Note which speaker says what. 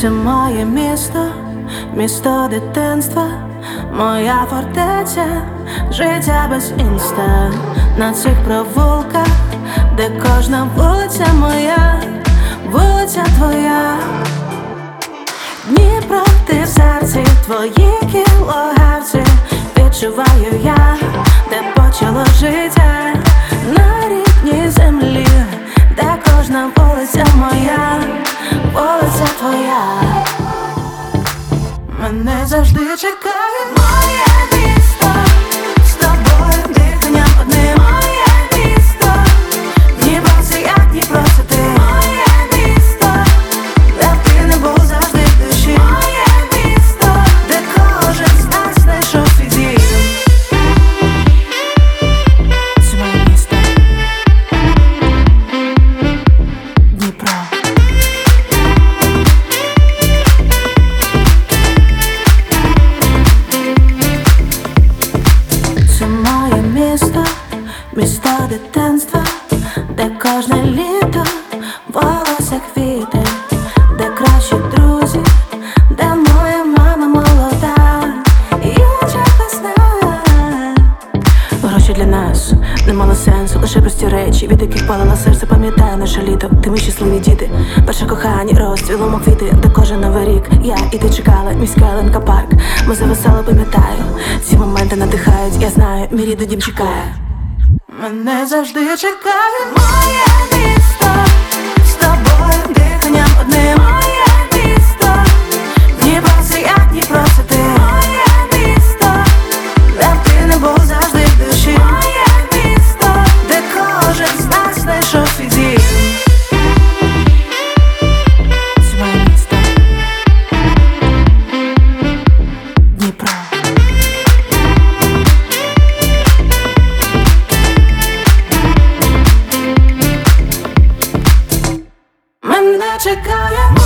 Speaker 1: Це моє місто, місто дитинства, моя фортеця, життя без інста. На цих провулках, де кожна вулиця моя, вулиця твоя. Дніпро, ти в серці, твої кілогавці. Відчуваю я, де почало життя, на рідній землі, де кожна вулиця моя, вулиця твоя. Мене завжди чекає моє місто, з тобою диханням одним. Моє місто, Дніпро це я, Дніпро це ти. Моє місто, де б ти не був завжди в душі. Моє місто, де кожен з нас знайшов свій дім. Це моє місто, Дніпро. Це моє місто, місто дитинства, де кожне літо волосся квіти, де кращі друзі, де моя мама молода і я весна. Гроші для нас не мало сенсу, лише прості речі, від яких палало серце. Пам'ятаю наше літо, де ми щасливі діти, перше кохання, розцвіло квіти, де кожен новий рік я і ти чекала, міська ялинка, парк. Ми зависали, пам'ятаю, ці моменти надихають, я знаю, мій рідний дім чекає. Мене завжди чекає моє місто, з тобою диханням одним. Моє місто, Дніпро це я, Дніпро це ти. Моє місто, де б ти не був завжди в душі. Моє місто, де кожен з нас знайшов свій дім. Це моє місто, Дніпро. Мене чекає